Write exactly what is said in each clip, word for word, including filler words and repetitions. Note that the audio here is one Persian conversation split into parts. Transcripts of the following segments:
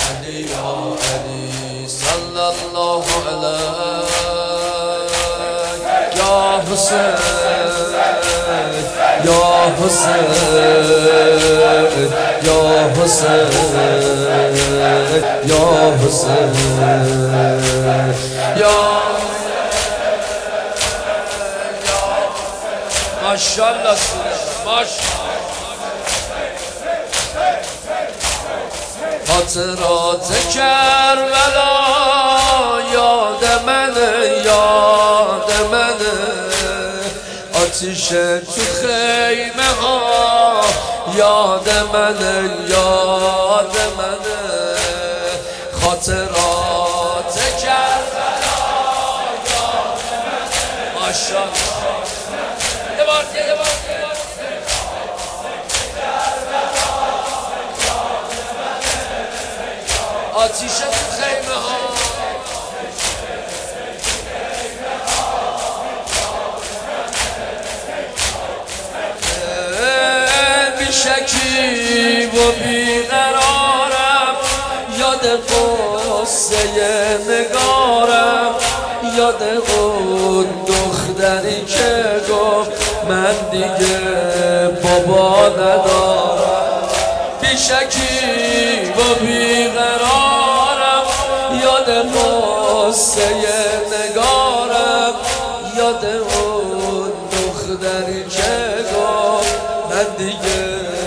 علی یا علی صلی الله علیه یا حسین یا حسین یا حسین یا حسین یا ماشاءالله ماشاءالله خاطرات کربلا یاد منه یاد منه آتیش تو خیمه ها یاد منه یاد منه خاطرات کربلا یاد منه ماشاءالله یه بار یه بار آتیش تو خیمه ها بی شکی و بیقرارم یاد قصه نگارم یاد اون دختری که گفت من دیگه بابا ندارم بی شکی و بیقرارم یاد قصه نگارم یاد اون دختری که گفت من دیگه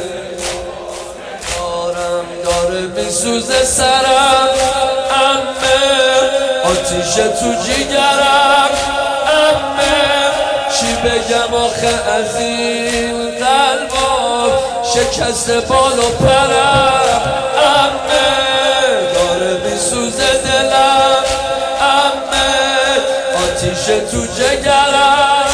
دارم داره میسوزه سرم عمه آتیش تو جیگرم عمه چی بگم آخه از این قلبا شکست بال و پرم عمه داره میسوزه دلم عمه آتیش تو جگرم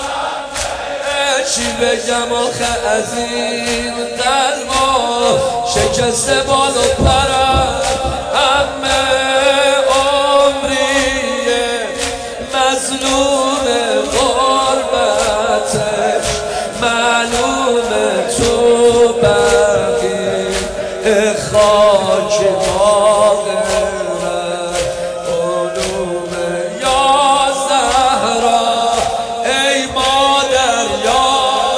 چی بگم آخه از این قلبا شکست بال و پرم عمه عمریه مظلوم غربتش معلومه تو بقی خاک ماغرد علوم یا زهرا ای مادر یا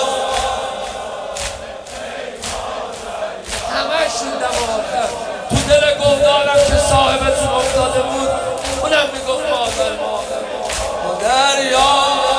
همه شیدم آخر تو دل گفتارم که صاحبتون افتاده بود اونم میگفت مادر مادر مادر یا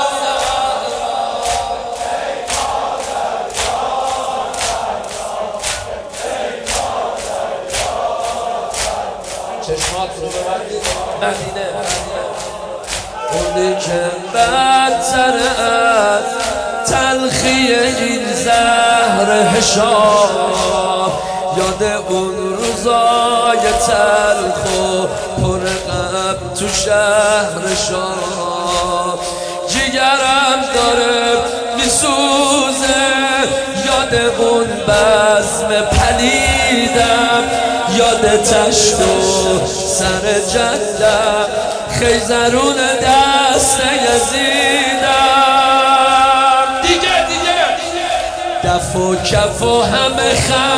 چشمات رو ببندید مدینه اونی که بدتر از تلخی این زهر حشام یاد اون روزای تلخ و پر غم تو شهر شام جیگرم داره میسوزه یاد اون بزم پلیدم یاد تشت و سر جدم خیزرون دست یزیدم دیگه دیگه دف و کف و همه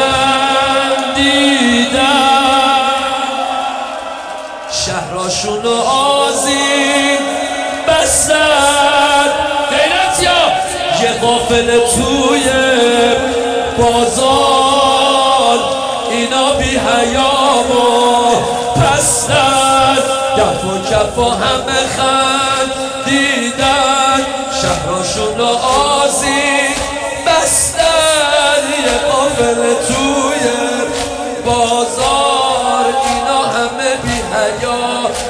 خندیدم شهراشون و آذین بستن غیرت یا یه قافله توی بازار اینا بی حیام و پستن دف و کف و همه خندیدن شهراشون و آذین بستن یه قافله توی بازار اینا همه بی حیا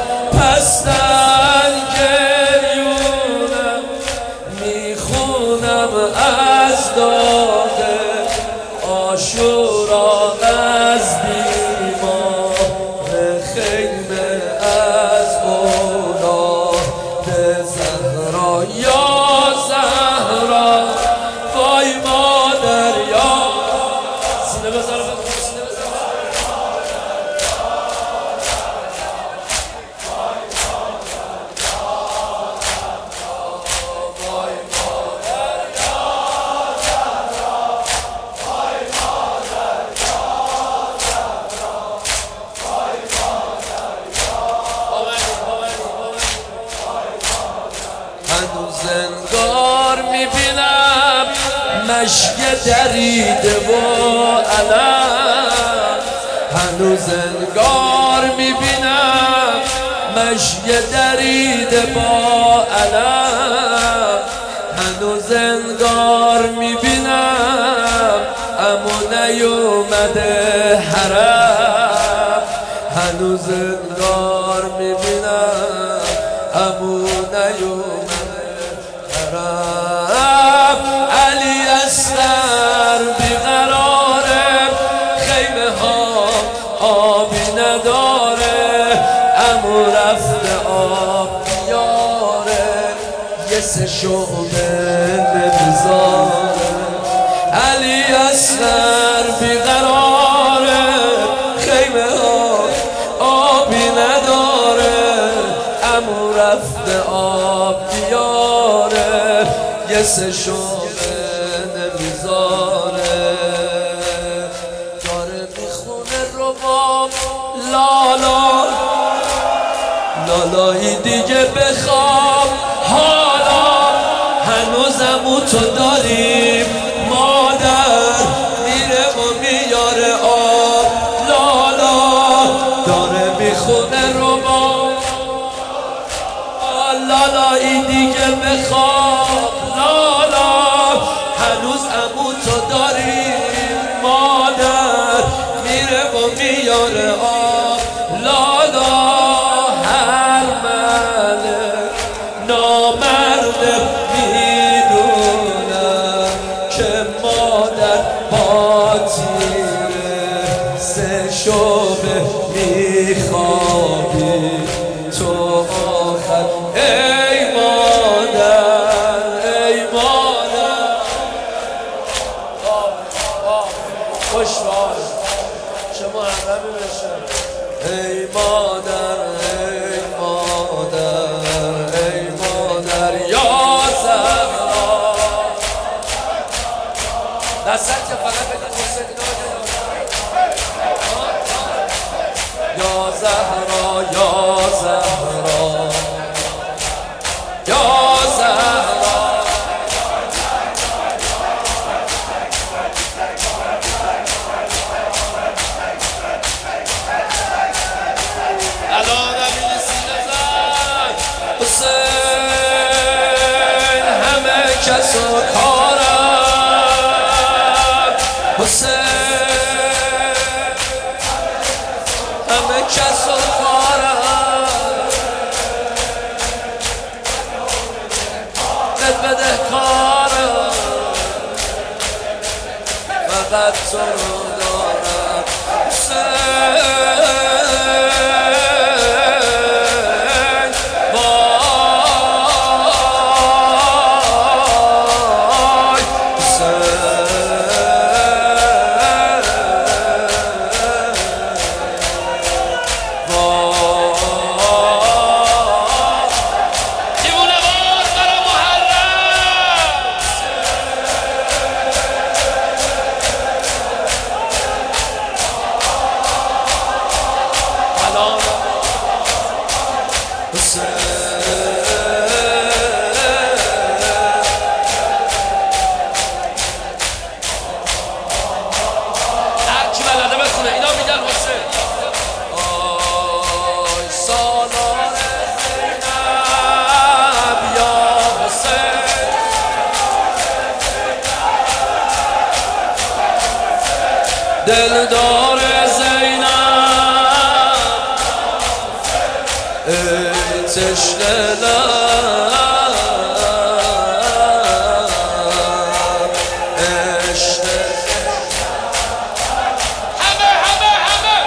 پستن گریونم میخونم از داغ آشورا از بیمار خیمه از اولاد زهرا یا زهرا وای مادر یا سینه بزار سینه بزار مشک دریده و علم هنوز انگار میبینم مشک دریده با علم هنوز انگار میبینم امو نیومده حرم هنوز انگار میبینم امو نیومده حرم علی اصغر بیقراره خیمه ها آبی نداره امو رفته آب بیاره یه سه شعبه نمیذاره علی اصغر بیقراره خیمه ها آبی نداره امو رفته آب بیاره یه سه شعبه نمیذاره داره میخونه رباب لالا لالایی دیگه بخواب حالا هنوزمو تو داریم مادر میره و میاره آب لالا داره میخونه رباب لالایی دیگه بخواب لالا هنوز امو تو داریم مادر میره و میاره آب لالا هر ملک نامرده میدونم که مادر با تیره سه شبه میخوابی تو آخر ای مادر ای مادر خوش بار شما حرمی بشه ای مادر ای مادر ای مادر یا زهرا دستت که فقط بگید حسین یا زهرا یا زهرا یا زهرا الان امین سینه زن حسین همه کس و کارم حسین همه کس و کارم بد بده کارم فقط تو رو دارم حسین دلدار زینب ای تشنه لب عشق همه همه همه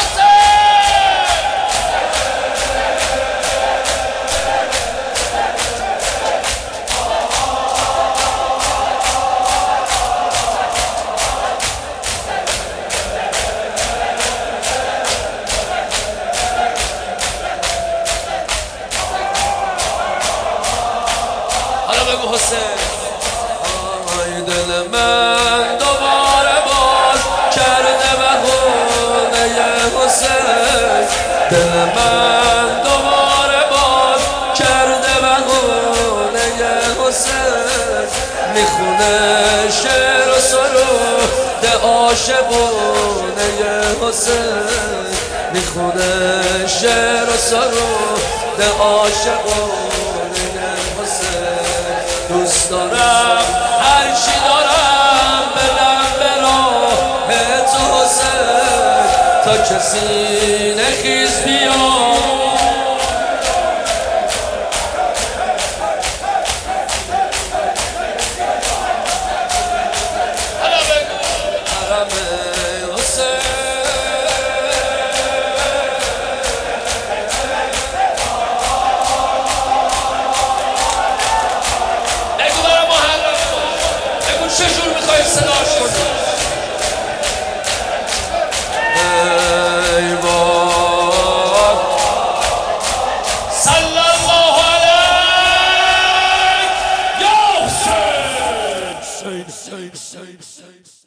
بگو حسین آی دل من دوباره باز کرده بهونه حسین دل من دوباره باز کرده بهونه حسین میخونه عاشقونه حسین میخونه شعر و سرود عاشقونه حسین دوست دارم هرچی دارم بدم به راه تو حسین تا کسی نخیز بیاد چجور میخوای صداش کنی؟ ای باد صلی الله علیه یا حسین